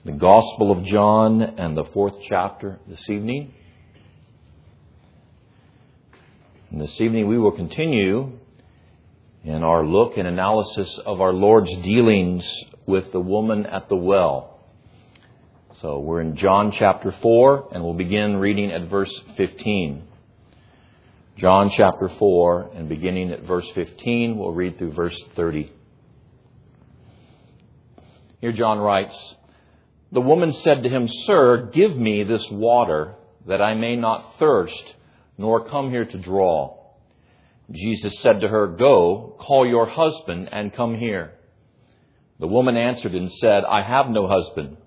The Gospel of John and the 4th chapter this evening. And this evening we will continue in our look and analysis of our Lord's dealings with the woman at the well. So we're in John chapter 4 and we'll begin reading at verse 15. John chapter 4 and beginning at verse 15, we'll read through verse 30. Here John writes, "The woman said to him, 'Sir, give me this water that I may not thirst, nor come here to draw.' Jesus said to her, 'Go, call your husband and come here.' The woman answered and said, 'I have no husband.'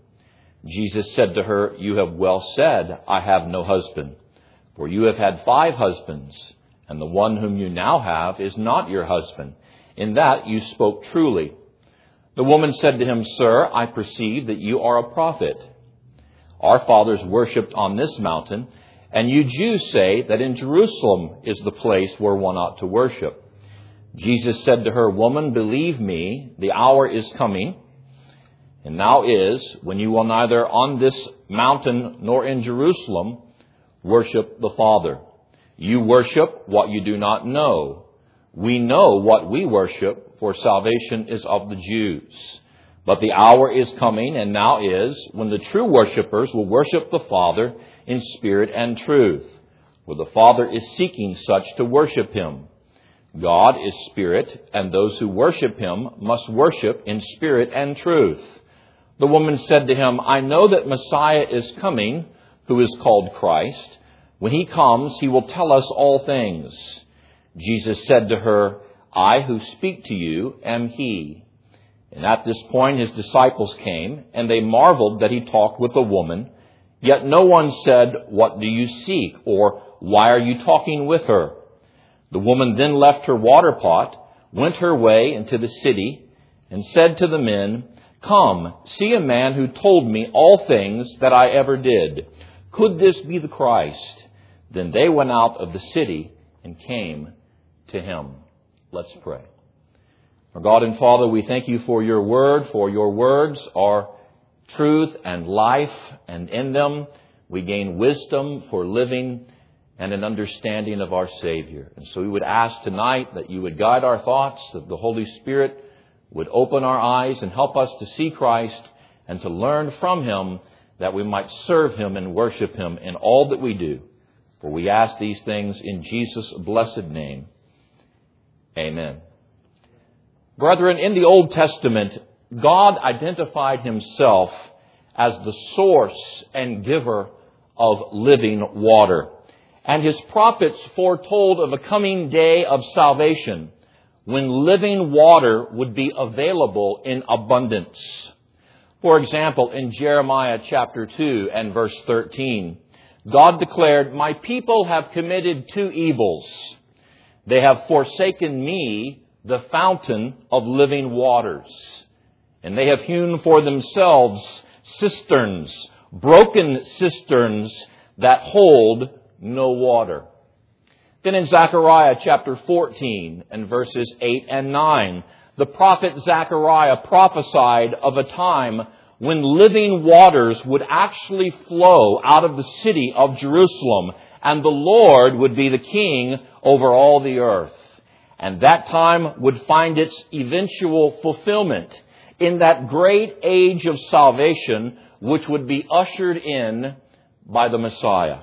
Jesus said to her, 'You have well said, I have no husband. For you have had 5 husbands, and the one whom you now have is not your husband. In that you spoke truly.' The woman said to him, 'Sir, I perceive that you are a prophet. Our fathers worshipped on this mountain, and you Jews say that in Jerusalem is the place where one ought to worship.' Jesus said to her, 'Woman, believe me, the hour is coming, and now is, when you will neither on this mountain nor in Jerusalem worship the Father. You worship what you do not know. We know what we worship, for salvation is of the Jews. But the hour is coming, and now is, when the true worshippers will worship the Father in spirit and truth. For the Father is seeking such to worship Him. God is spirit, and those who worship Him must worship in spirit and truth.' The woman said to him, 'I know that Messiah is coming, who is called Christ. When He comes, He will tell us all things.' Jesus said to her, 'I who speak to you am He.' And at this point His disciples came, and they marveled that He talked with a woman. Yet no one said, 'What do you seek?' or 'Why are you talking with her?' The woman then left her water pot, went her way into the city, and said to the men, 'Come, see a man who told me all things that I ever did. Could this be the Christ?' Then they went out of the city and came to Him." Let's pray. Our God and Father, we thank You for Your word, for Your words are truth and life, and in them we gain wisdom for living and an understanding of our Savior. And so we would ask tonight that You would guide our thoughts, that the Holy Spirit would open our eyes and help us to see Christ and to learn from Him, that we might serve Him and worship Him in all that we do. For we ask these things in Jesus' blessed name. Amen. Brethren, in the Old Testament, God identified Himself as the source and giver of living water. And His prophets foretold of a coming day of salvation when living water would be available in abundance. For example, in Jeremiah chapter 2 and verse 13, God declared, "My people have committed 2 evils. They have forsaken me, the fountain of living waters, and they have hewn for themselves cisterns, broken cisterns that hold no water." Then in Zechariah chapter 14 and verses 8 and 9, the prophet Zechariah prophesied of a time when living waters would actually flow out of the city of Jerusalem, and the Lord would be the king over all the earth. And that time would find its eventual fulfillment in that great age of salvation which would be ushered in by the Messiah.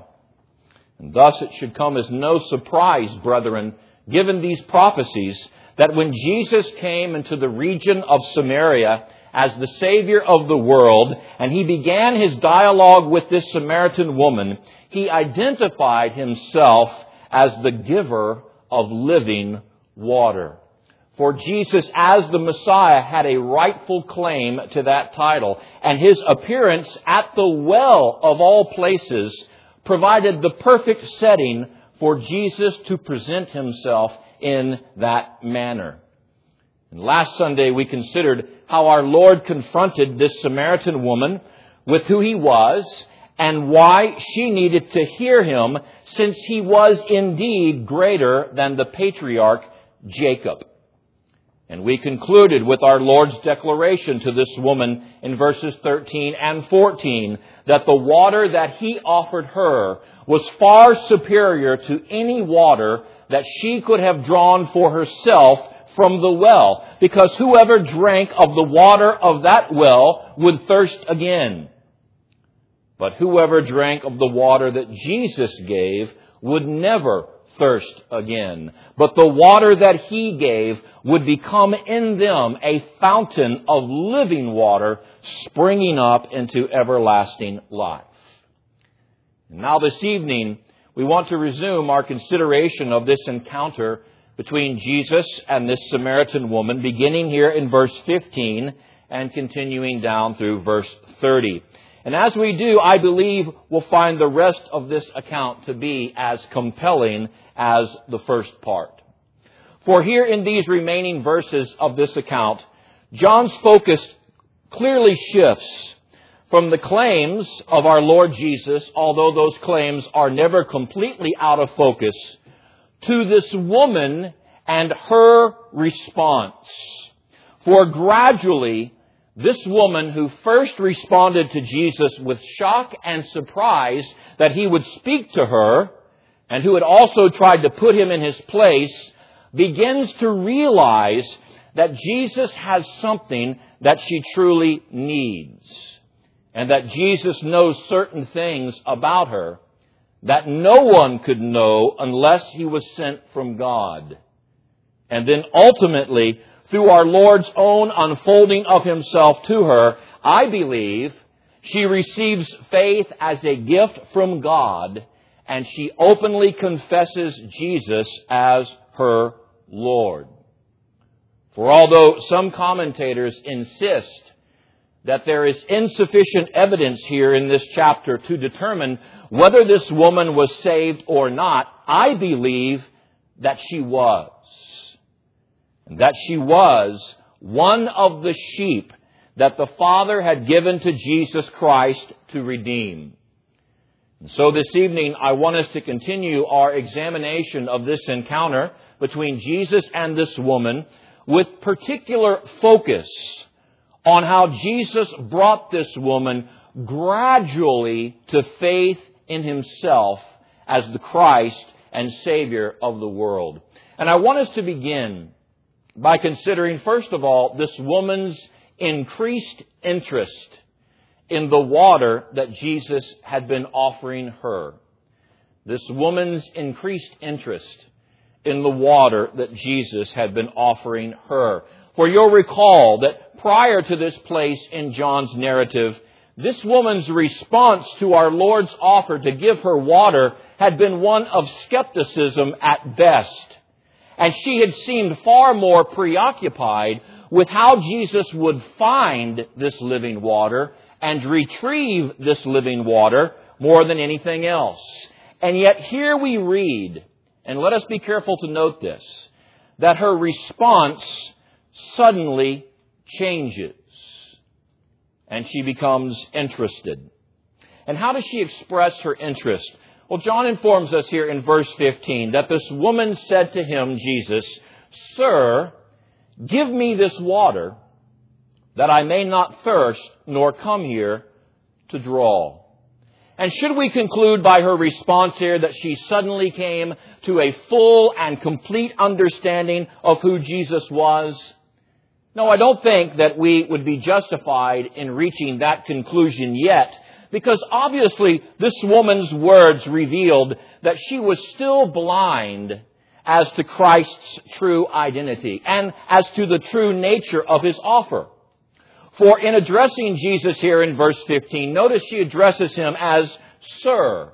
And thus it should come as no surprise, brethren, given these prophecies, that when Jesus came into the region of Samaria as the Savior of the world, and He began His dialogue with this Samaritan woman, He identified Himself as the giver of living water. For Jesus, as the Messiah, had a rightful claim to that title, and His appearance at the well of all places provided the perfect setting for Jesus to present Himself in that manner. And last Sunday we considered how our Lord confronted this Samaritan woman with who He was and why she needed to hear Him, since He was indeed greater than the patriarch Jacob. And we concluded with our Lord's declaration to this woman in verses 13 and 14 that the water that He offered her was far superior to any water that she could have drawn for herself from the well, because whoever drank of the water of that well would thirst again. But whoever drank of the water that Jesus gave would never thirst again. But the water that He gave would become in them a fountain of living water springing up into everlasting life. And now this evening, we want to resume our consideration of this encounter between Jesus and this Samaritan woman, beginning here in verse 15 and continuing down through verse 30. And as we do, I believe we'll find the rest of this account to be as compelling as the first part. For here in these remaining verses of this account, John's focus clearly shifts from the claims of our Lord Jesus, although those claims are never completely out of focus, to this woman and her response. For gradually, this woman who first responded to Jesus with shock and surprise that He would speak to her, and who had also tried to put Him in His place, begins to realize that Jesus has something that she truly needs, and that Jesus knows certain things about her that no one could know unless He was sent from God. And then ultimately, through our Lord's own unfolding of Himself to her, I believe she receives faith as a gift from God, and she openly confesses Jesus as her Lord. For although some commentators insist that there is insufficient evidence here in this chapter to determine whether this woman was saved or not, I believe that she was. And that she was one of the sheep that the Father had given to Jesus Christ to redeem. And so this evening, I want us to continue our examination of this encounter between Jesus and this woman with particular focus on how Jesus brought this woman gradually to faith in Himself as the Christ and Savior of the world. And I want us to begin by considering, first of all, this woman's increased interest in the water that Jesus had been offering her. This woman's increased interest in the water that Jesus had been offering her. For you'll recall that prior to this place in John's narrative, this woman's response to our Lord's offer to give her water had been one of skepticism at best. And she had seemed far more preoccupied with how Jesus would find this living water and retrieve this living water more than anything else. And yet here we read, and let us be careful to note this, that her response suddenly changes. And she becomes interested. And how does she express her interest? Well, John informs us here in verse 15 that this woman said to Him, Jesus, "Sir, give me this water that I may not thirst nor come here to draw." And should we conclude by her response here that she suddenly came to a full and complete understanding of who Jesus was? No, I don't think that we would be justified in reaching that conclusion yet, because obviously this woman's words revealed that she was still blind as to Christ's true identity and as to the true nature of His offer. For in addressing Jesus here in verse 15, notice she addresses Him as Sir.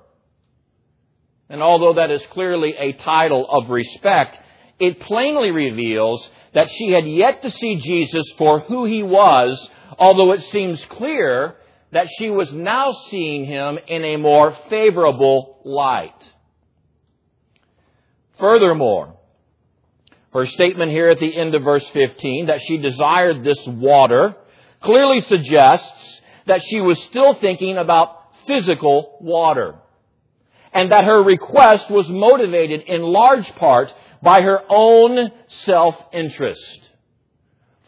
And although that is clearly a title of respect, it plainly reveals that she had yet to see Jesus for who He was, although it seems clear that she was now seeing Him in a more favorable light. Furthermore, her statement here at the end of verse 15 that she desired this water clearly suggests that she was still thinking about physical water, and that her request was motivated in large part by her own self-interest.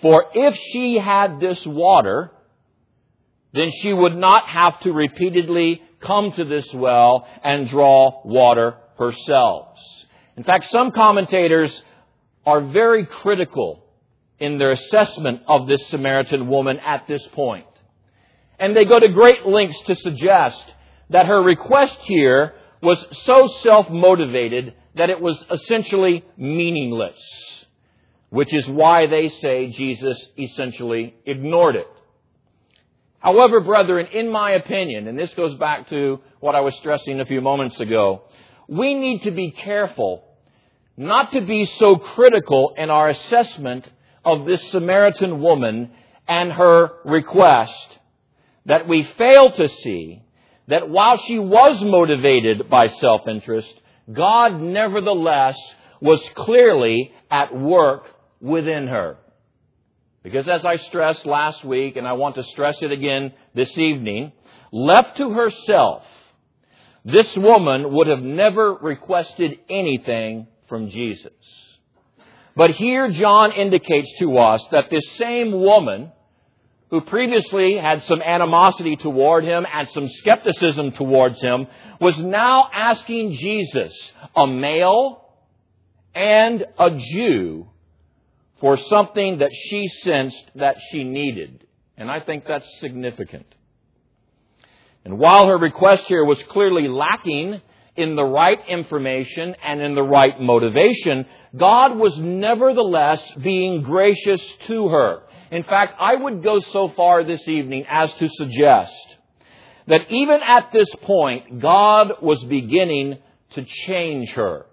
For if she had this water, then she would not have to repeatedly come to this well and draw water herself. In fact, some commentators are very critical in their assessment of this Samaritan woman at this point. And they go to great lengths to suggest that her request here was so self-motivated that it was essentially meaningless, which is why they say Jesus essentially ignored it. However, brethren, in my opinion, and this goes back to what I was stressing a few moments ago, we need to be careful not to be so critical in our assessment of this Samaritan woman and her request that we fail to see that while she was motivated by self-interest, God nevertheless was clearly at work within her. Because as I stressed last week, and I want to stress it again this evening, left to herself, this woman would have never requested anything from Jesus. But here John indicates to us that this same woman, who previously had some animosity toward him and some skepticism towards him, was now asking Jesus, a male and a Jew, for something that she sensed that she needed. And I think that's significant. And while her request here was clearly lacking in the right information and in the right motivation, God was nevertheless being gracious to her. In fact, I would go so far this evening as to suggest that even at this point, God was beginning to change her,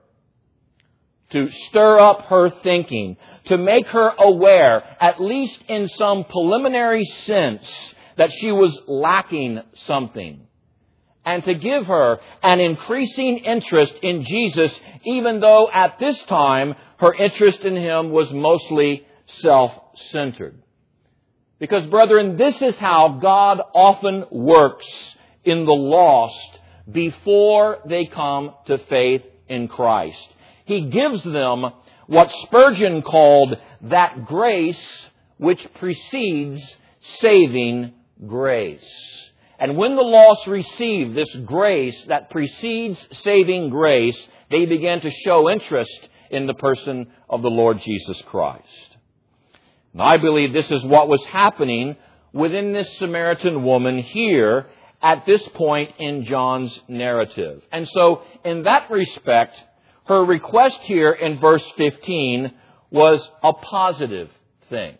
to stir up her thinking, to make her aware, at least in some preliminary sense, that she was lacking something, and to give her an increasing interest in Jesus, even though at this time her interest in Him was mostly self-centered. Because, brethren, this is how God often works in the lost before they come to faith in Christ. He gives them what Spurgeon called that grace which precedes saving grace. And when the lost receive this grace that precedes saving grace, they begin to show interest in the person of the Lord Jesus Christ. And I believe this is what was happening within this Samaritan woman here at this point in John's narrative. And so, in that respect, her request here in verse 15 was a positive thing.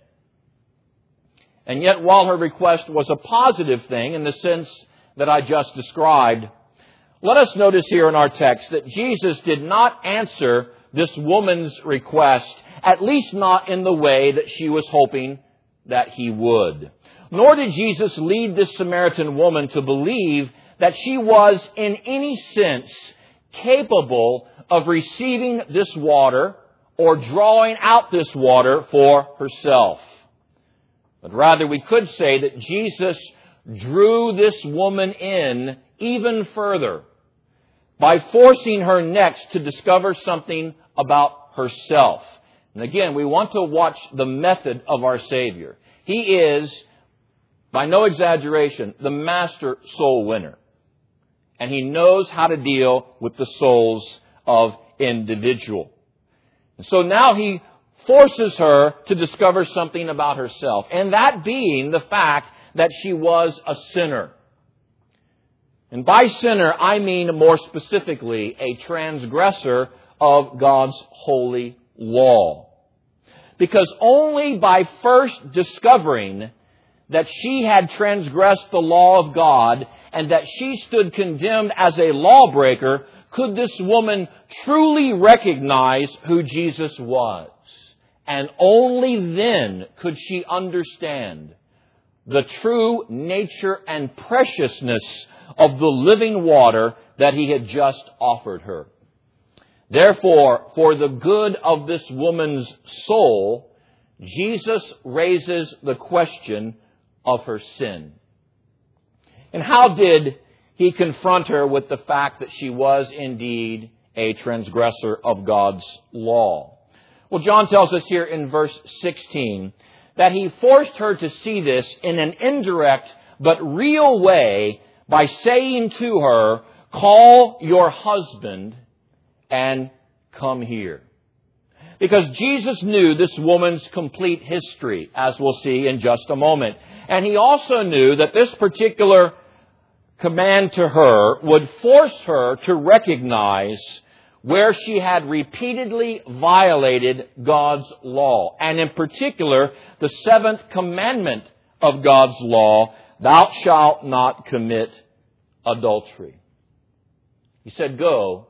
And yet, while her request was a positive thing in the sense that I just described, let us notice here in our text that Jesus did not answer this woman's request, at least not in the way that she was hoping that He would. Nor did Jesus lead this Samaritan woman to believe that she was in any sense capable of receiving this water or drawing out this water for herself. But rather we could say that Jesus drew this woman in even further by forcing her next to discover something about herself. And again, we want to watch the method of our Savior. He is, by no exaggeration, the master soul winner. And He knows how to deal with the souls of individual. And so now He forces her to discover something about herself. And that being the fact that she was a sinner. And by sinner, I mean more specifically a transgressor of God's holy law. Because only by first discovering that she had transgressed the law of God and that she stood condemned as a lawbreaker could this woman truly recognize who Jesus was. And only then could she understand the true nature and preciousness of the living water that He had just offered her. Therefore, for the good of this woman's soul, Jesus raises the question of her sin. And how did He confront her with the fact that she was indeed a transgressor of God's law? Well, John tells us here in verse 16 that He forced her to see this in an indirect but real way by saying to her, "Call your husband and come here." Because Jesus knew this woman's complete history, as we'll see in just a moment. And He also knew that this particular command to her would force her to recognize where she had repeatedly violated God's law. And in particular, the seventh commandment of God's law, "Thou shalt not commit adultery." He said, "Go,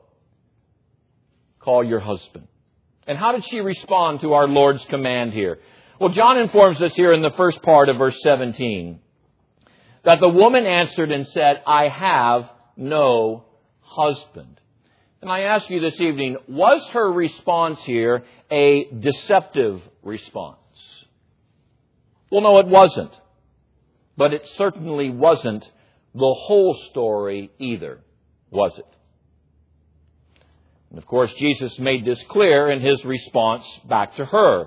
call your husband." And how did she respond to our Lord's command here? Well, John informs us here in the first part of verse 17 that the woman answered and said, "I have no husband." And I ask you this evening, was her response here a deceptive response? Well, no, it wasn't. But it certainly wasn't the whole story either, was it? And of course, Jesus made this clear in His response back to her.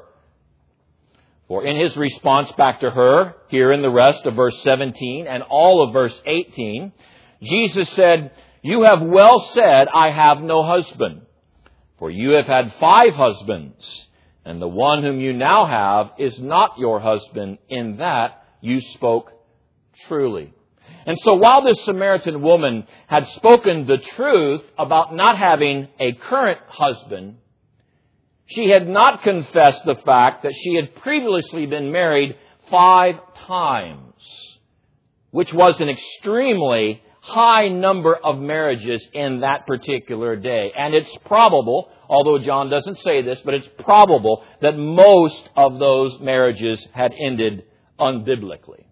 For in His response back to her, here in the rest of verse 17 and all of verse 18, Jesus said, "You have well said, I have no husband. For you have had 5 husbands, and the one whom you now have is not your husband. In that you spoke truly." And so while this Samaritan woman had spoken the truth about not having a current husband, she had not confessed the fact that she had previously been married 5 times, which was an extremely high number of marriages in that particular day. And it's probable, although John doesn't say this, but it's probable that most of those marriages had ended unbiblically.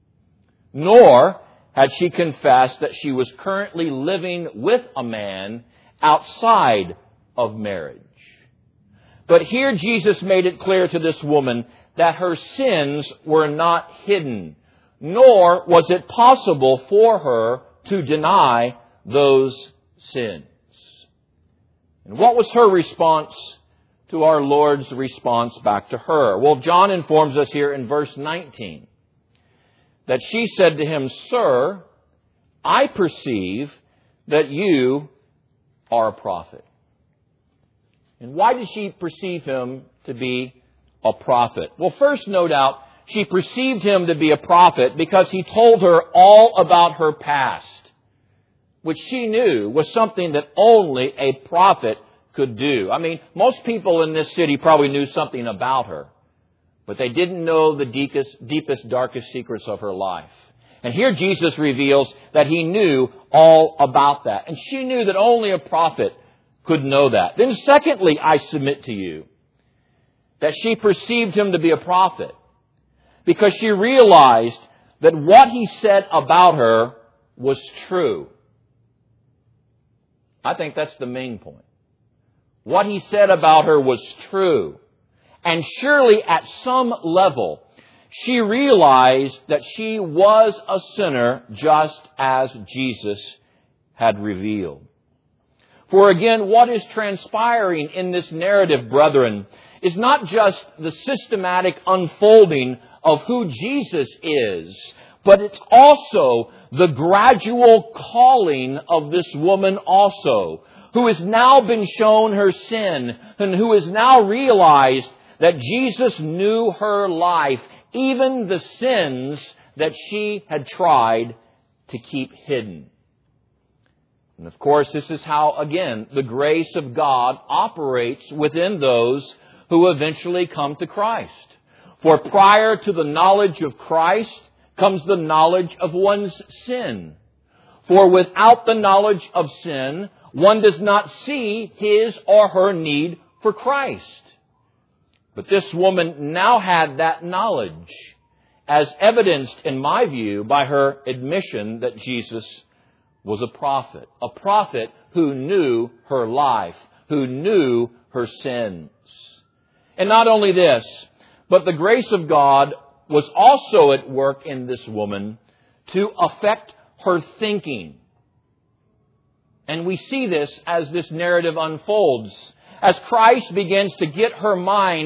Nor had she confessed that she was currently living with a man outside of marriage. But here Jesus made it clear to this woman that her sins were not hidden, nor was it possible for her to deny those sins. And what was her response to our Lord's response back to her? Well, John informs us here in verse 19 that she said to Him, "Sir, I perceive that you are a prophet." And why did she perceive Him to be a prophet? Well, first, no doubt, she perceived Him to be a prophet because He told her all about her past, which she knew was something that only a prophet could do. I mean, most people in this city probably knew something about her, but they didn't know the deepest, darkest secrets of her life. And here Jesus reveals that He knew all about that. And she knew that only a prophet could know that. Then secondly, I submit to you that she perceived Him to be a prophet because she realized that what He said about her was true. I think that's the main point. What He said about her was true. And surely at some level, she realized that she was a sinner just as Jesus had revealed. For again, what is transpiring in this narrative, brethren, is not just the systematic unfolding of who Jesus is, but it's also the gradual calling of this woman also, who has now been shown her sin and who has now realized that Jesus knew her life, even the sins that she had tried to keep hidden. And of course, this is how, again, the grace of God operates within those who eventually come to Christ. For prior to the knowledge of Christ comes the knowledge of one's sin. For without the knowledge of sin, one does not see his or her need for Christ. But this woman now had that knowledge, as evidenced, in my view, by her admission that Jesus was a prophet who knew her life, who knew her sins. And not only this, but the grace of God was also at work in this woman to affect her thinking. And we see this as this narrative unfolds, as Christ begins to get her mind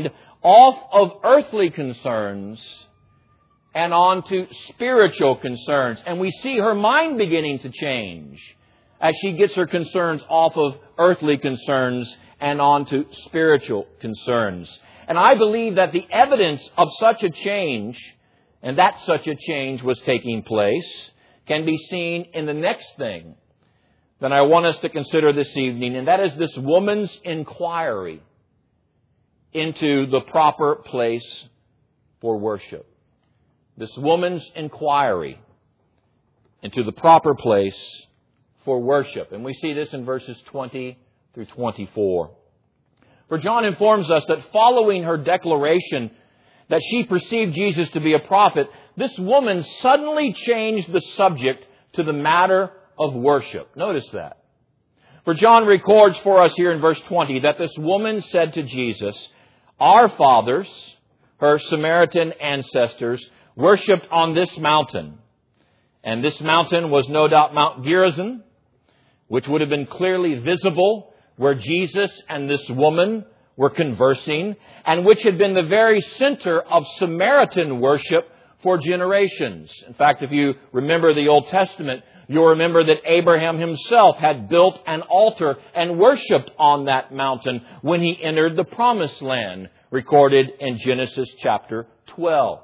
off of earthly concerns and on to spiritual concerns. And we see her mind beginning to change as she gets her concerns off of earthly concerns and on to spiritual concerns. And I believe that the evidence of such a change, and that such a change was taking place, can be seen in the next thing that I want us to consider this evening, and that is this woman's inquiry into the proper place for worship. This woman's inquiry into the proper place for worship. And we see this in verses 20 through 24. For John informs us that following her declaration that she perceived Jesus to be a prophet, this woman suddenly changed the subject to the matter of worship. Notice that. For John records for us here in verse 20 that this woman said to Jesus, "Our fathers," her Samaritan ancestors, "worshipped on this mountain." And this mountain was no doubt Mount Gerizim, which would have been clearly visible where Jesus and this woman were conversing, and which had been the very center of Samaritan worship for generations. In fact, if you remember the Old Testament, you'll remember that Abraham himself had built an altar and worshipped on that mountain when he entered the Promised Land, recorded in Genesis chapter 12.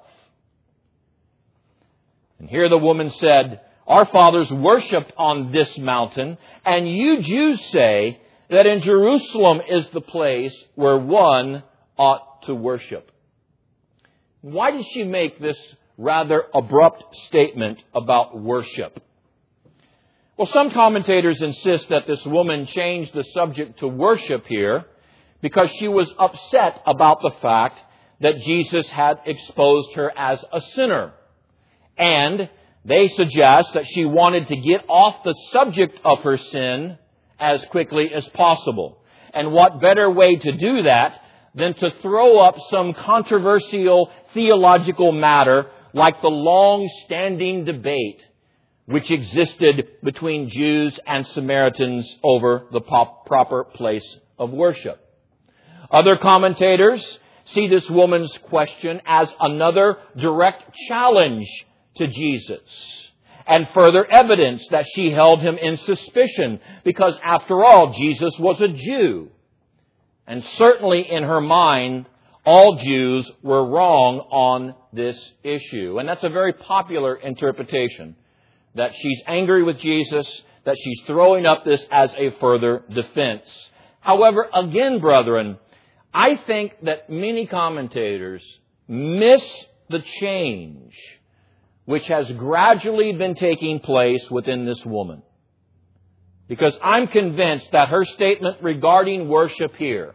And here the woman said, "Our fathers worshipped on this mountain, and you Jews say that in Jerusalem is the place where one ought to worship." Why did she make this rather abrupt statement about worship? Well, some commentators insist that this woman changed the subject to worship here because she was upset about the fact that Jesus had exposed her as a sinner. And they suggest that she wanted to get off the subject of her sin as quickly as possible. And what better way to do that than to throw up some controversial theological matter like the long-standing debate which existed between Jews and Samaritans over the proper place of worship. Other commentators see this woman's question as another direct challenge to Jesus, and further evidence that she held him in suspicion, because after all, Jesus was a Jew. And certainly in her mind, all Jews were wrong on this issue. And that's a very popular interpretation, that she's angry with Jesus, that she's throwing up this as a further defense. However, again, brethren, I think that many commentators miss the change which has gradually been taking place within this woman. Because I'm convinced that her statement regarding worship here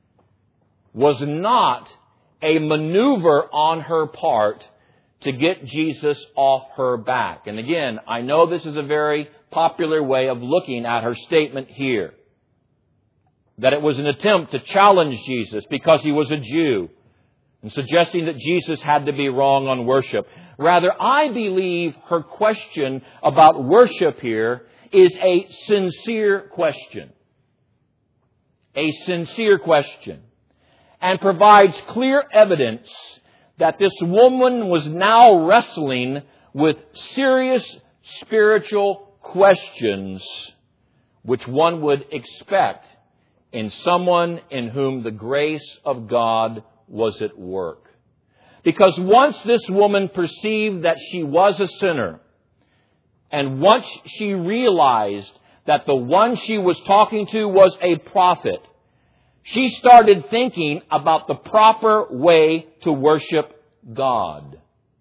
was not a maneuver on her part to get Jesus off her back. And again, I know this is a very popular way of looking at her statement here, that it was an attempt to challenge Jesus because he was a Jew, and suggesting that Jesus had to be wrong on worship. Rather, I believe her question about worship here is a sincere question. A sincere question. And provides clear evidence that this woman was now wrestling with serious spiritual questions which one would expect in someone in whom the grace of God was at work. Because once this woman perceived that she was a sinner, and once she realized that the one she was talking to was a prophet, she started thinking about the proper way to worship God.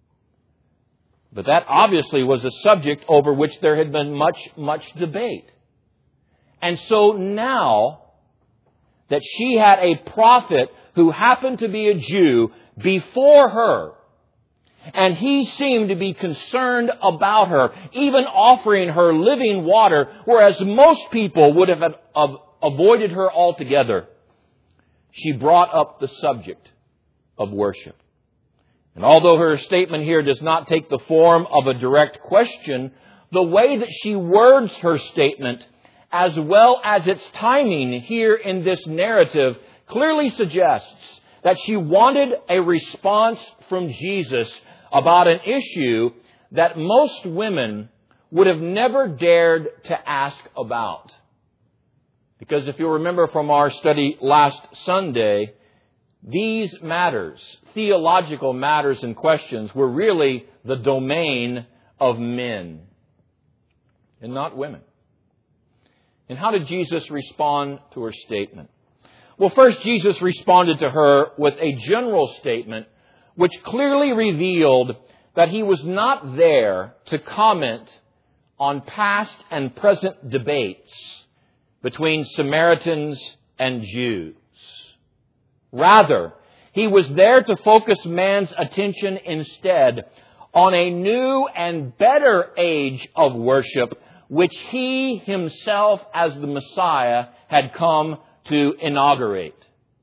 But that obviously was a subject over which there had been much debate. And so now that she had a prophet who happened to be a Jew before her, and he seemed to be concerned about her, even offering her living water, whereas most people would have avoided her altogether, she brought up the subject of worship. And although her statement here does not take the form of a direct question, the way that she words her statement, as well as its timing here in this narrative, clearly suggests that she wanted a response from Jesus about an issue that most women would have never dared to ask about. Because if you remember from our study last Sunday, these matters, theological matters and questions, were really the domain of men and not women. And how did Jesus respond to her statement? Well, first, Jesus responded to her with a general statement which clearly revealed that He was not there to comment on past and present debates between Samaritans and Jews. Rather, He was there to focus man's attention instead on a new and better age of worship which He Himself, as the Messiah, had come to inaugurate.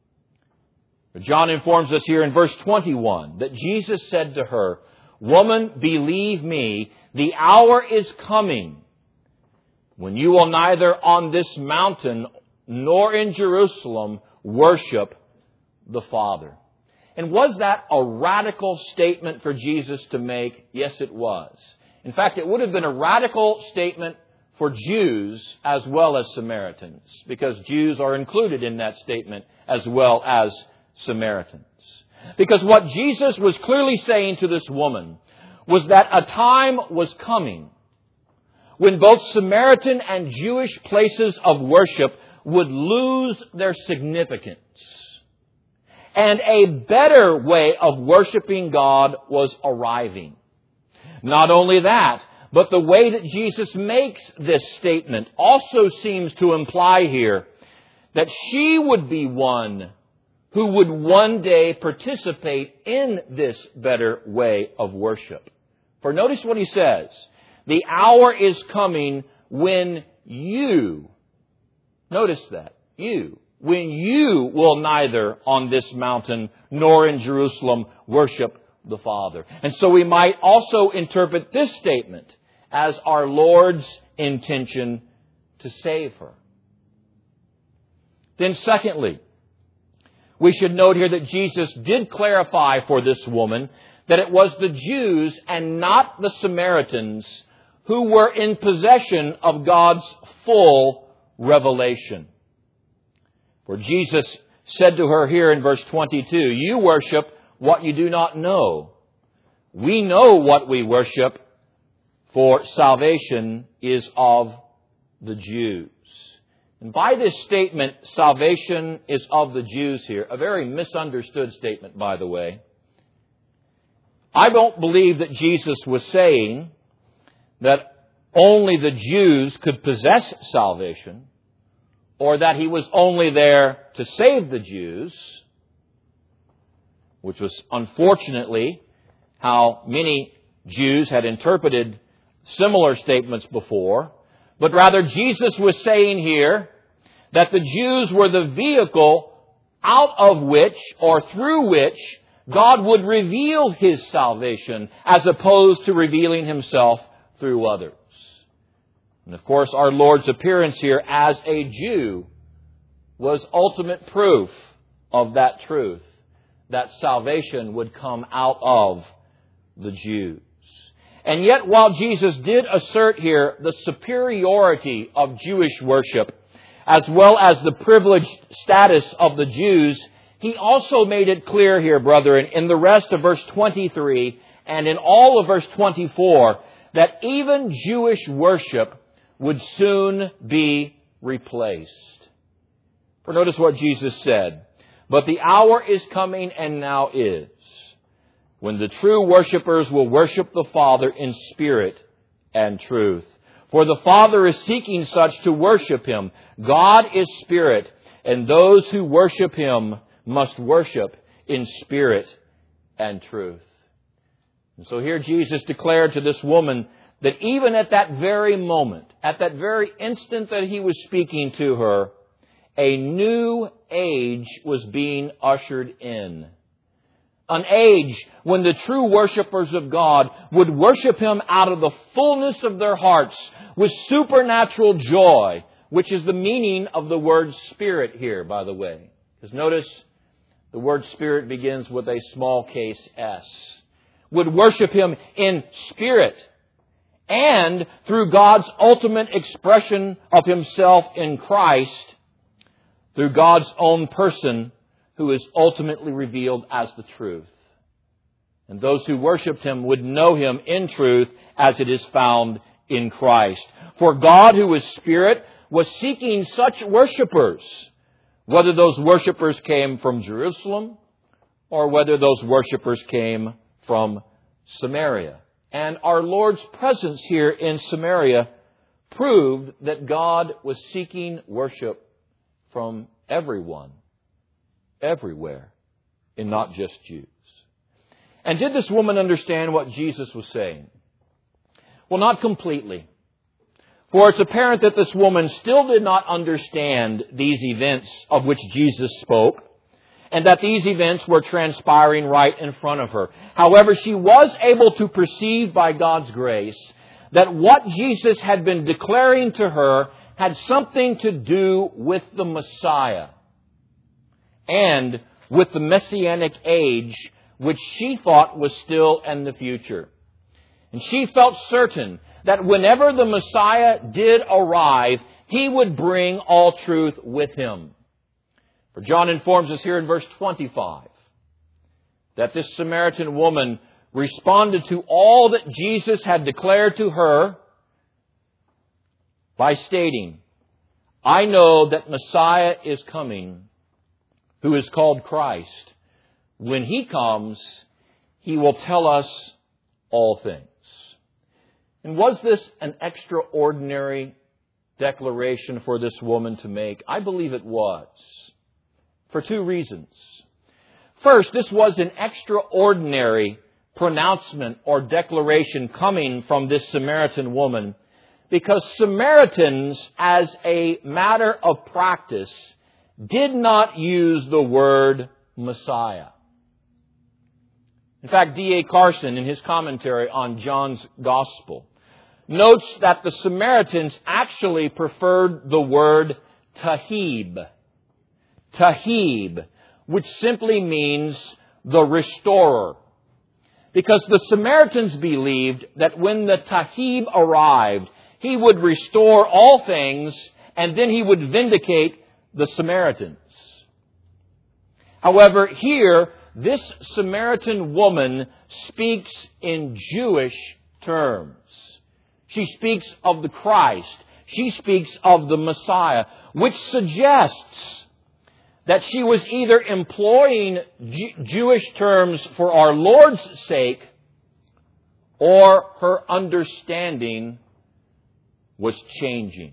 John informs us here in verse 21 that Jesus said to her, "Woman, believe me, the hour is coming when you will neither on this mountain nor in Jerusalem worship the Father." And was that a radical statement for Jesus to make? Yes, it was. In fact, it would have been a radical statement for Jews as well as Samaritans, because Jews are included in that statement as well as Samaritans. Because what Jesus was clearly saying to this woman was that a time was coming when both Samaritan and Jewish places of worship would lose their significance. And a better way of worshiping God was arriving. Not only that, but the way that Jesus makes this statement also seems to imply here that she would be one who would one day participate in this better way of worship. For notice what He says. The hour is coming when you, notice that, when you will neither on this mountain nor in Jerusalem worship the Father. And so we might also interpret this statement as our Lord's intention to save her. Then secondly, we should note here that Jesus did clarify for this woman that it was the Jews and not the Samaritans who were in possession of God's full revelation. For Jesus said to her here in verse 22, "You worship what you do not know. We know what we worship, for salvation is of the Jews." And by this statement, salvation is of the Jews here, a very misunderstood statement, by the way. I don't believe that Jesus was saying that only the Jews could possess salvation, or that He was only there to save the Jews, which was unfortunately how many Jews had interpreted similar statements before. But rather, Jesus was saying here that the Jews were the vehicle out of which or through which God would reveal His salvation as opposed to revealing Himself through others. And of course, our Lord's appearance here as a Jew was ultimate proof of that truth, that salvation would come out of the Jews. And yet, while Jesus did assert here the superiority of Jewish worship, as well as the privileged status of the Jews, He also made it clear here, brethren, in the rest of verse 23 and in all of verse 24, that even Jewish worship would soon be replaced. For notice what Jesus said, "But the hour is coming, and now is, when the true worshipers will worship the Father in spirit and truth. For the Father is seeking such to worship Him. God is spirit, and those who worship Him must worship in spirit and truth." And so here Jesus declared to this woman that even at that very moment, at that very instant that He was speaking to her, a new age was being ushered in. An age when the true worshipers of God would worship Him out of the fullness of their hearts with supernatural joy, which is the meaning of the word spirit here, by the way. Because notice, The word Spirit begins with a small case S. Would worship Him in spirit and through God's ultimate expression of Himself in Christ, through God's own person who is ultimately revealed as the truth. And those who worshiped Him would know Him in truth as it is found in Christ. For God, who is Spirit, was seeking such worshipers, whether those worshipers came from Jerusalem or whether those worshipers came from Samaria. And our Lord's presence here in Samaria proved that God was seeking worship from everyone, everywhere, and not just Jews. And did this woman understand what Jesus was saying? Well, not completely. For it's apparent that this woman still did not understand these events of which Jesus spoke, and that these events were transpiring right in front of her. However, she was able to perceive by God's grace that what Jesus had been declaring to her had something to do with the Messiah and with the Messianic age, which she thought was still in the future. And she felt certain that whenever the Messiah did arrive, He would bring all truth with Him. For John informs us here in verse 25 that this Samaritan woman responded to all that Jesus had declared to her by stating, I know that Messiah is coming, who is called Christ. When He comes, He will tell us all things. And was this an extraordinary declaration for this woman to make? I believe it was, for two reasons. First, this was an extraordinary pronouncement or declaration coming from this Samaritan woman, because Samaritans, as a matter of practice, did not use the word Messiah. In fact, D.A. Carson, in his commentary on John's Gospel, notes that the Samaritans actually preferred the word Tahib. Tahib, which simply means the restorer. Because the Samaritans believed that when the Tahib arrived, He would restore all things and then He would vindicate the Samaritans. However, here, this Samaritan woman speaks in Jewish terms. She speaks of the Christ. She speaks of the Messiah, which suggests that she was either employing Jewish terms for our Lord's sake, or her understanding was changing.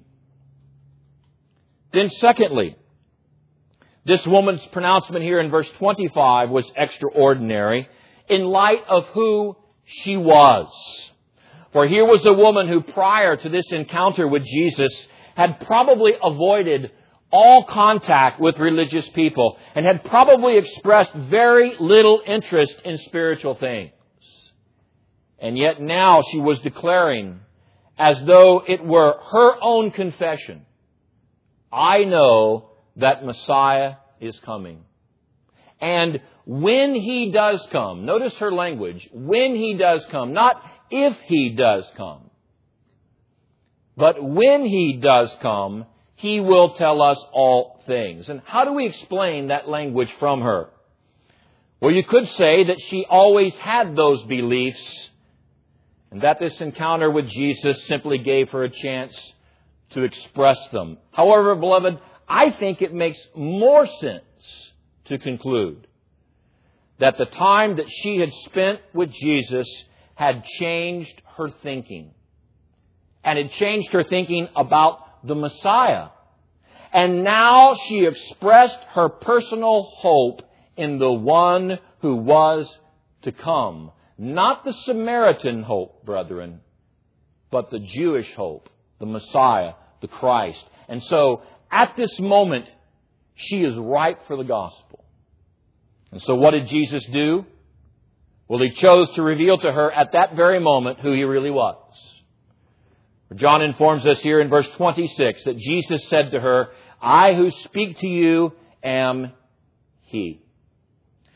Then secondly, this woman's pronouncement here in verse 25 was extraordinary in light of who she was. For here was a woman who, prior to this encounter with Jesus, had probably avoided all contact with religious people and had probably expressed very little interest in spiritual things. And yet now she was declaring, as though it were her own confession, I know that Messiah is coming. And when He does come, notice her language, when He does come, not if He does come, but when He does come, He will tell us all things. And how do we explain that language from her? Well, you could say that she always had those beliefs, and that this encounter with Jesus simply gave her a chance to express them. However, beloved, I think it makes more sense to conclude that the time that she had spent with Jesus had changed her thinking. And had changed her thinking about the Messiah. And now she expressed her personal hope in the one who was to come. Not the Samaritan hope, brethren, but the Jewish hope, the Messiah, the Christ. And so, at this moment, she is ripe for the gospel. And so what did Jesus do? Well, He chose to reveal to her at that very moment who He really was. John informs us here in verse 26 that Jesus said to her, I who speak to you am He.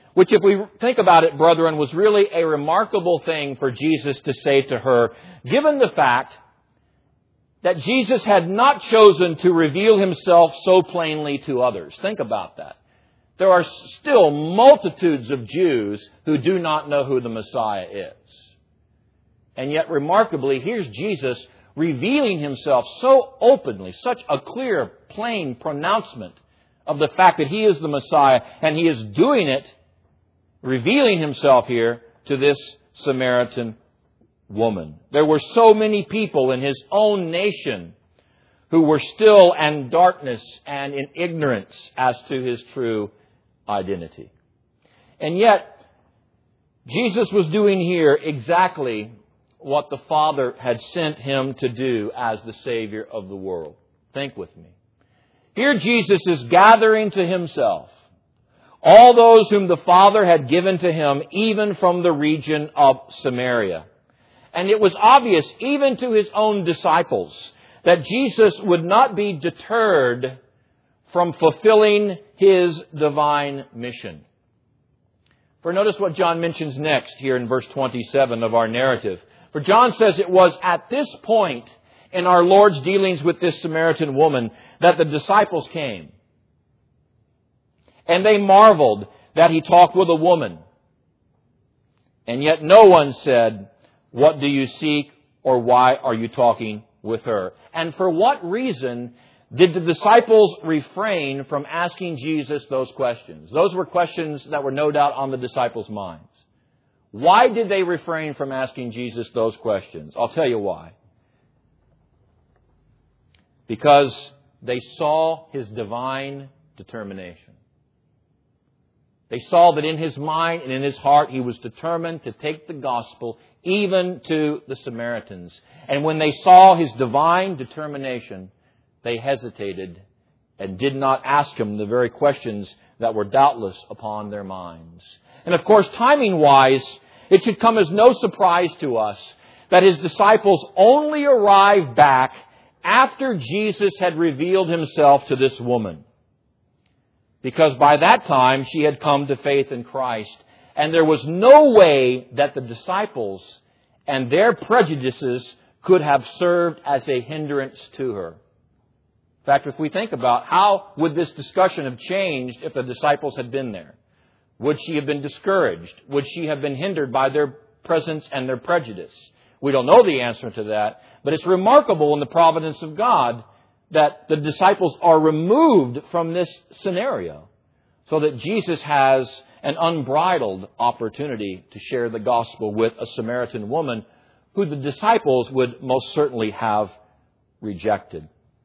which, if we think about it, brethren, was really a remarkable thing for Jesus to say to her, given the fact that Jesus had not chosen to reveal Himself so plainly to others. Think about that. There are still multitudes of Jews who do not know who the Messiah is. And yet, remarkably, here's Jesus revealing Himself so openly, such a clear, plain pronouncement of the fact that He is the Messiah, and He is doing it, revealing Himself here to this Samaritan woman. There were so many people in His own nation who were still in darkness and in ignorance as to His true identity. And yet, Jesus was doing here exactly what the Father had sent Him to do as the Savior of the world. Think with me. Here Jesus is gathering to Himself all those whom the Father had given to Him, even from the region of Samaria. And it was obvious, even to His own disciples, that Jesus would not be deterred from fulfilling His divine mission. For notice what John mentions next here in verse 27 of our narrative. For John says it was at this point in our Lord's dealings with this Samaritan woman that the disciples came. And they marveled that He talked with a woman. And yet no one said, "What do you seek?" or "Why are you talking with her?" And for what reason did the disciples refrain from asking Jesus those questions? Those were questions that were no doubt on the disciples' minds. Why did they refrain from asking Jesus those questions? I'll tell you why. Because they saw His divine determination. They saw that in His mind and in His heart He was determined to take the gospel even to the Samaritans. And when they saw His divine determination, they hesitated and did not ask Him the very questions that were doubtless upon their minds. And of course, timing-wise, it should come as no surprise to us that His disciples only arrived back after Jesus had revealed Himself to this woman. Because by that time, she had come to faith in Christ. And there was no way that the disciples and their prejudices could have served as a hindrance to her. In fact, if we think about how would this discussion have changed if the disciples had been there? Would she have been discouraged? Would she have been hindered by their presence and their prejudice? We don't know the answer to that, but it's remarkable in the providence of God that the disciples are removed from this scenario so that Jesus has an unbridled opportunity to share the gospel with a Samaritan woman who the disciples would most certainly have rejected.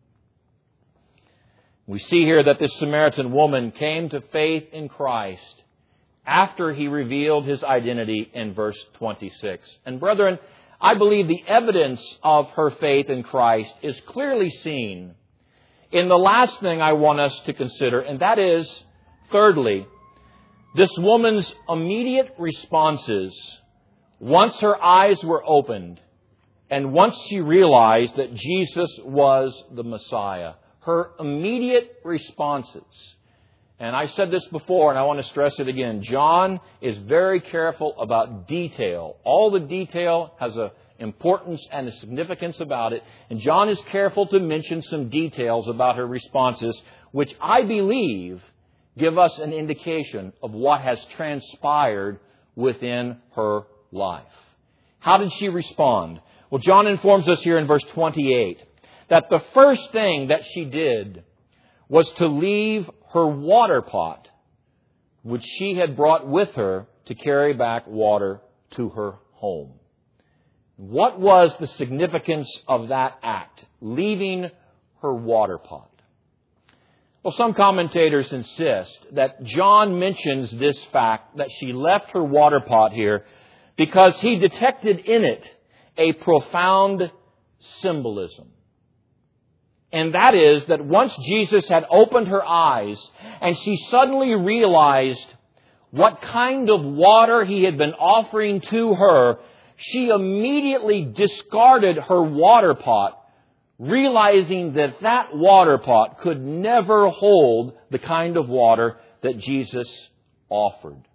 We see here that this Samaritan woman came to faith in Christ after He revealed His identity in verse 26. And brethren, I believe the evidence of her faith in Christ is clearly seen in the last thing I want us to consider, and that is, thirdly, this woman's immediate responses once her eyes were opened and once she realized that Jesus was the Messiah. Her immediate responses. And I said this before, and I want to stress it again. John is very careful about detail. All the detail has an importance and a significance about it. And John is careful to mention some details about her responses, which I believe give us an indication of what has transpired within her life. How did she respond? Well, John informs us here in verse 28 that the first thing that she did was to leave her water pot, which she had brought with her to carry back water to her home. What was the significance of that act, leaving her water pot? Well, some commentators insist that John mentions this fact that she left her water pot here because he detected in it a profound symbolism. And that is that once Jesus had opened her eyes and she suddenly realized what kind of water He had been offering to her, she immediately discarded her water pot, realizing that that water pot could never hold the kind of water that Jesus offered.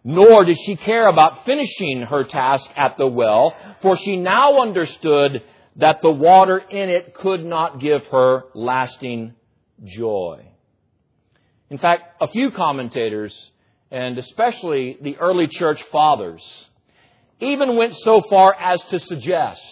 Nor did she care about finishing her task at the well, for she now understood that the water in it could not give her lasting joy. In fact, a few commentators, and especially the early church fathers, even went so far as to suggest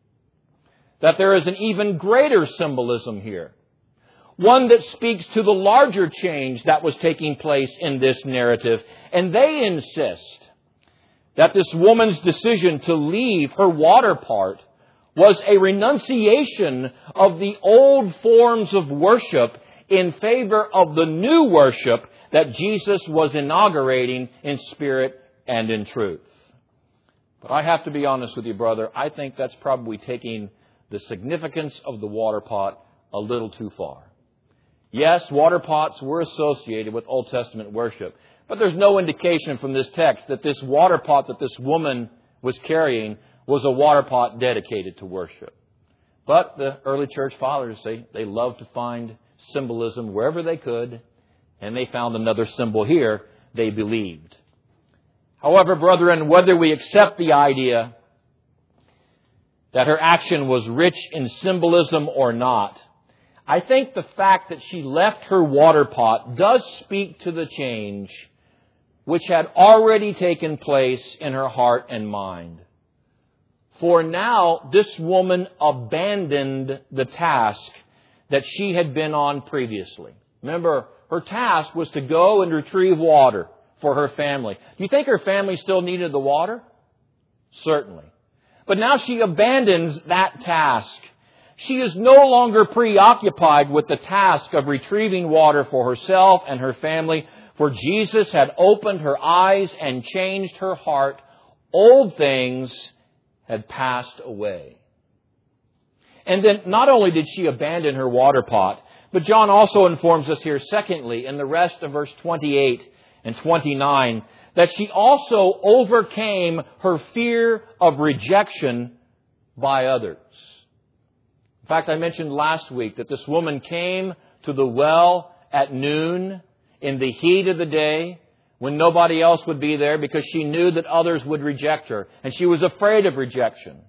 that there is an even greater symbolism here. One that speaks to the larger change that was taking place in this narrative. And they insist that this woman's decision to leave her water part was a renunciation of the old forms of worship in favor of the new worship that Jesus was inaugurating in spirit and in truth. But I have to be honest with you, brother, I think that's probably taking the significance of the water pot a little too far. Yes, water pots were associated with Old Testament worship, but there's no indication from this text that this water pot that this woman was carrying was a water pot dedicated to worship. But the early church fathers, they loved to find symbolism wherever they could, and they found another symbol here. They believed. However, brethren, whether we accept the idea that her action was rich in symbolism or not, I think the fact that she left her water pot does speak to the change which had already taken place in her heart and mind. For now, this woman abandoned the task that she had been on previously. Remember, her task was to go and retrieve water for her family. Do you think her family still needed the water? Certainly. But now she abandons that task. She is no longer preoccupied with the task of retrieving water for herself and her family, for Jesus had opened her eyes and changed her heart. Old things had passed away. And then not only did she abandon her water pot, but John also informs us here, secondly, in the rest of verse 28 and 29, that she also overcame her fear of rejection by others. In fact, I mentioned last week that this woman came to the well at noon in the heat of the day when nobody else would be there because she knew that others would reject her. And she was afraid of rejection.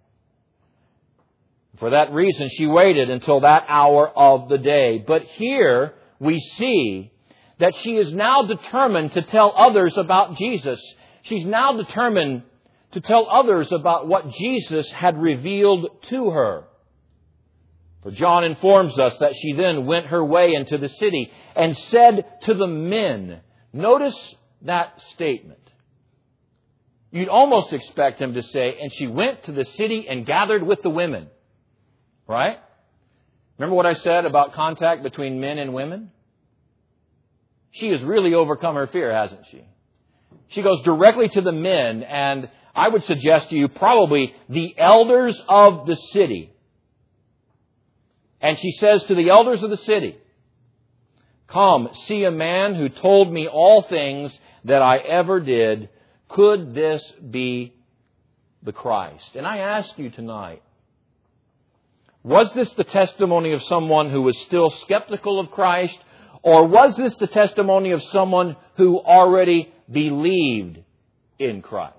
For that reason, she waited until that hour of the day. But here we see that she is now determined to tell others about Jesus. She's now determined to tell others about what Jesus had revealed to her. For John informs us that she then went her way into the city and said to the men, notice that statement. You'd almost expect him to say, and she went to the city and gathered with the women. Right? Remember what I said about contact between men and women? She has really overcome her fear, hasn't she? She goes directly to the men, and I would suggest to you probably the elders of the city. And she says to the elders of the city, come, see a man who told me all things that I ever did. Could this be the Christ? And I ask you tonight, was this the testimony of someone who was still skeptical of Christ? Or was this the testimony of someone who already believed in Christ?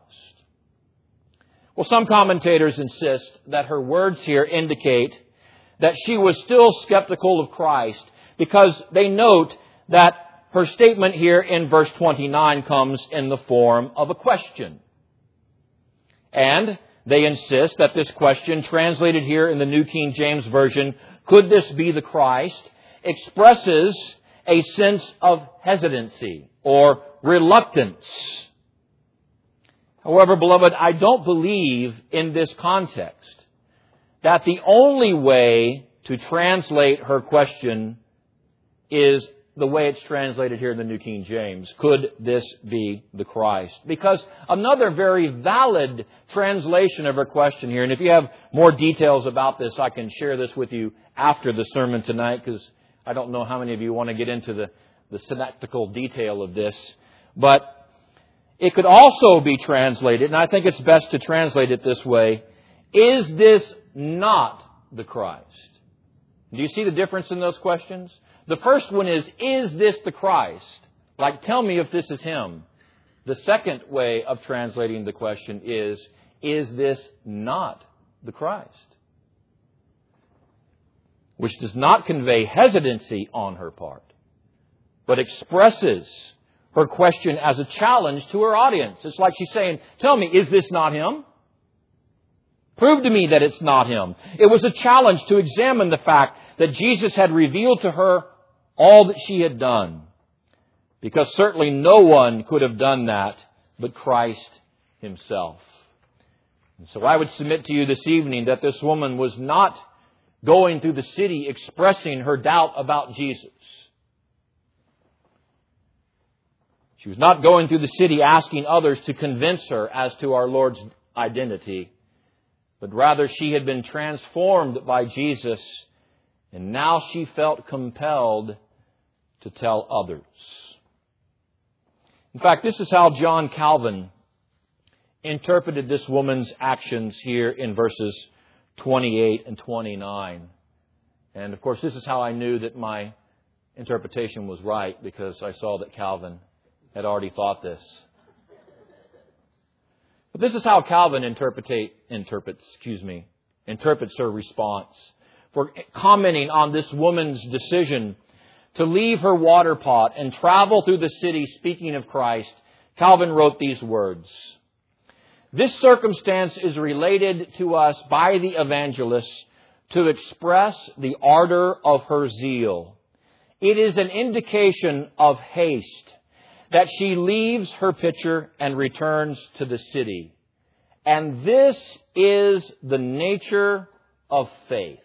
Well, some commentators insist that her words here indicate that she was still skeptical of Christ because they note that her statement here in verse 29 comes in the form of a question. And they insist that this question, translated here in the New King James Version, could this be the Christ, expresses a sense of hesitancy or reluctance. However, beloved, I don't believe in this context that the only way to translate her question is the way it's translated here in the New King James. Could this be the Christ? Because another very valid translation of her question here, and if you have more details about this, I can share this with you after the sermon tonight, because I don't know how many of you want to get into the synectical detail of this. But it could also be translated, and I think it's best to translate it this way, is this not the Christ? Do you see the difference in those questions? The first one is this the Christ? Like, tell me if this is Him. The second way of translating the question is this not the Christ? Which does not convey hesitancy on her part, but expresses her question as a challenge to her audience. It's like she's saying, tell me, is this not Him? Prove to me that it's not Him. It was a challenge to examine the fact that Jesus had revealed to her all that she had done. Because certainly no one could have done that but Christ Himself. And so I would submit to you this evening that this woman was not going through the city expressing her doubt about Jesus. She was not going through the city asking others to convince her as to our Lord's identity, but rather she had been transformed by Jesus, and now she felt compelled to tell others. In fact, this is how John Calvin interpreted this woman's actions here in verses 28 and 29. And of course, this is how I knew that my interpretation was right, because I saw that Calvin had already thought this. But this is how Calvin interprets her response for commenting on this woman's decision to leave her water pot and travel through the city speaking of Christ. Calvin wrote these words: "This circumstance is related to us by the evangelist to express the ardor of her zeal. It is an indication of haste that she leaves her pitcher and returns to the city. And this is the nature of faith,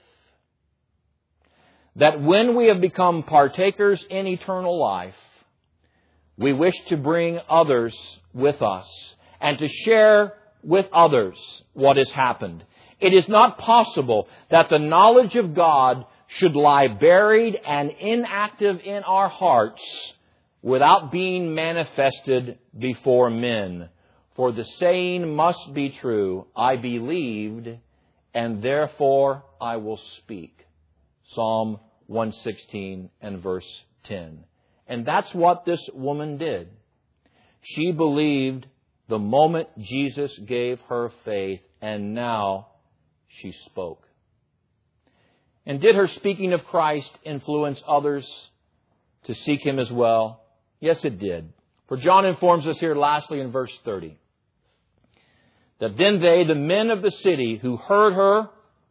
that when we have become partakers in eternal life, we wish to bring others with us and to share with others what has happened. It is not possible that the knowledge of God should lie buried and inactive in our hearts without being manifested before men. For the saying must be true, I believed, and therefore I will speak." Psalm 116 and verse 10. And that's what this woman did. She believed the moment Jesus gave her faith, and now she spoke. And did her speaking of Christ influence others to seek Him as well? Yes, it did. For John informs us here lastly in verse 30, that then they, the men of the city who heard her,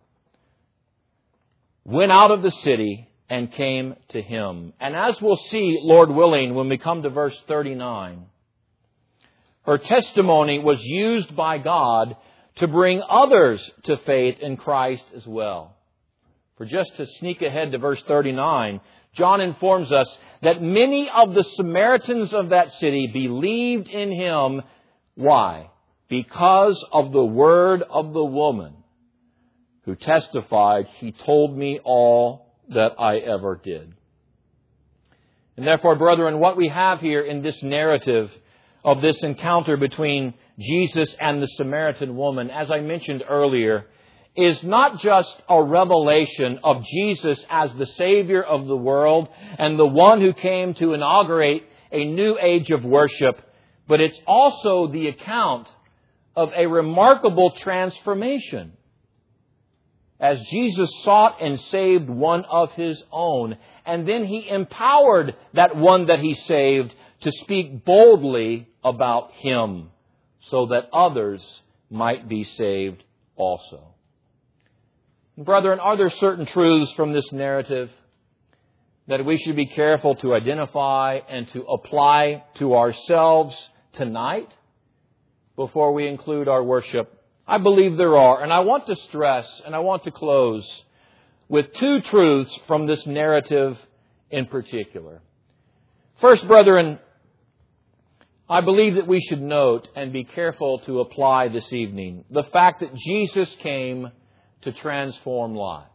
went out of the city and came to Him. And as we'll see, Lord willing, when we come to verse 39, her testimony was used by God to bring others to faith in Christ as well. For just to sneak ahead to verse 39, John informs us that many of the Samaritans of that city believed in Him. Why? Because of the word of the woman who testified, "He told me all that I ever did." And therefore, brethren, what we have here in this narrative of this encounter between Jesus and the Samaritan woman, as I mentioned earlier, is not just a revelation of Jesus as the Savior of the world and the one who came to inaugurate a new age of worship, but it's also the account of a remarkable transformation as Jesus sought and saved one of His own, and then He empowered that one that He saved to speak boldly about Him so that others might be saved also. Brethren, are there certain truths from this narrative that we should be careful to identify and to apply to ourselves tonight before we include our worship? I believe there are, and I want to stress and I want to close with two truths from this narrative in particular. First, brethren, I believe that we should note and be careful to apply this evening the fact that Jesus came to transform lives,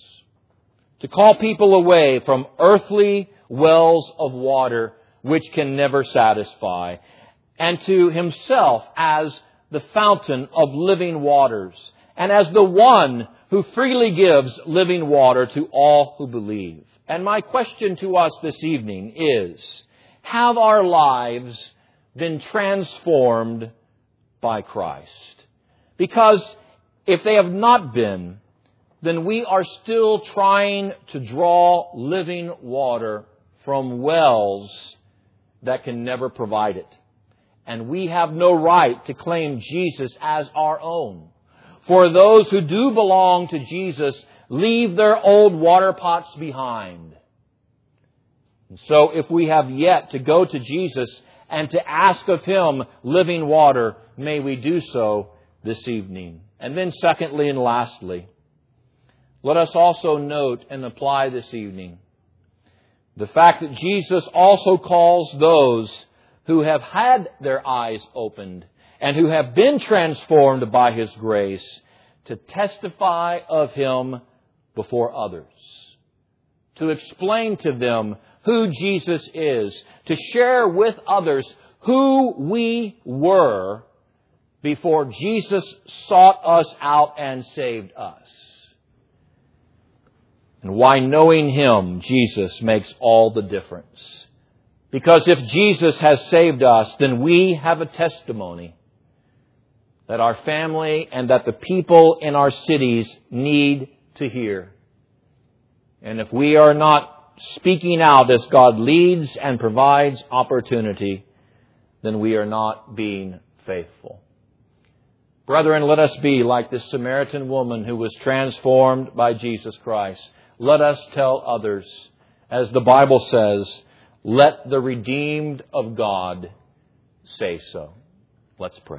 to call people away from earthly wells of water which can never satisfy, and to Himself as the fountain of living waters, and as the one who freely gives living water to all who believe. And my question to us this evening is, have our lives been transformed by Christ. Because if they have not been, then we are still trying to draw living water from wells that can never provide it. And we have no right to claim Jesus as our own. For those who do belong to Jesus leave their old water pots behind. And so if we have yet to go to Jesus and to ask of Him living water, may we do so this evening. And then secondly and lastly, let us also note and apply this evening the fact that Jesus also calls those who have had their eyes opened and who have been transformed by His grace to testify of Him before others, to explain to them who Jesus is, to share with others who we were before Jesus sought us out and saved us. And why knowing Him, Jesus, makes all the difference. Because if Jesus has saved us, then we have a testimony that our family and that the people in our cities need to hear. And if we are not speaking out as God leads and provides opportunity, then we are not being faithful. Brethren, let us be like this Samaritan woman who was transformed by Jesus Christ. Let us tell others, as the Bible says, let the redeemed of God say so. Let's pray.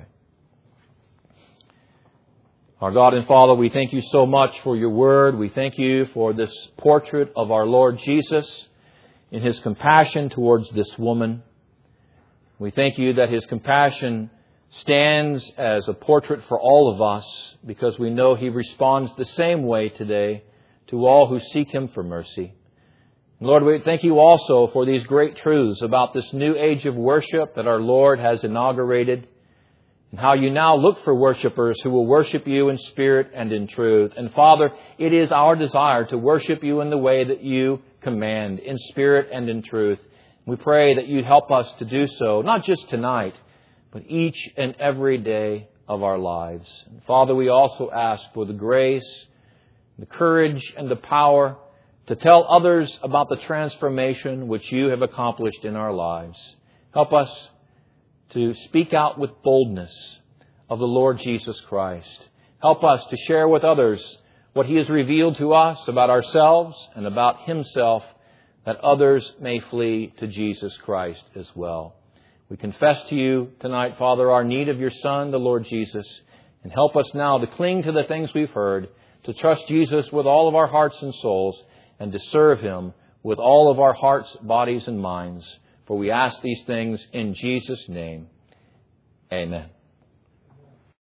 Our God and Father, we thank You so much for Your Word. We thank You for this portrait of our Lord Jesus in His compassion towards this woman. We thank You that His compassion stands as a portrait for all of us because we know He responds the same way today to all who seek Him for mercy. Lord, we thank You also for these great truths about this new age of worship that our Lord has inaugurated, and how You now look for worshipers who will worship You in spirit and in truth. And Father, it is our desire to worship You in the way that You command, in spirit and in truth. We pray that You'd help us to do so, not just tonight, but each and every day of our lives. And Father, we also ask for the grace, the courage, and the power to tell others about the transformation which You have accomplished in our lives. Help us to speak out with boldness of the Lord Jesus Christ. Help us to share with others what He has revealed to us about ourselves and about Himself, that others may flee to Jesus Christ as well. We confess to You tonight, Father, our need of Your Son, the Lord Jesus, and help us now to cling to the things we've heard, to trust Jesus with all of our hearts and souls, and to serve Him with all of our hearts, bodies, and minds. For we ask these things in Jesus' name. Amen.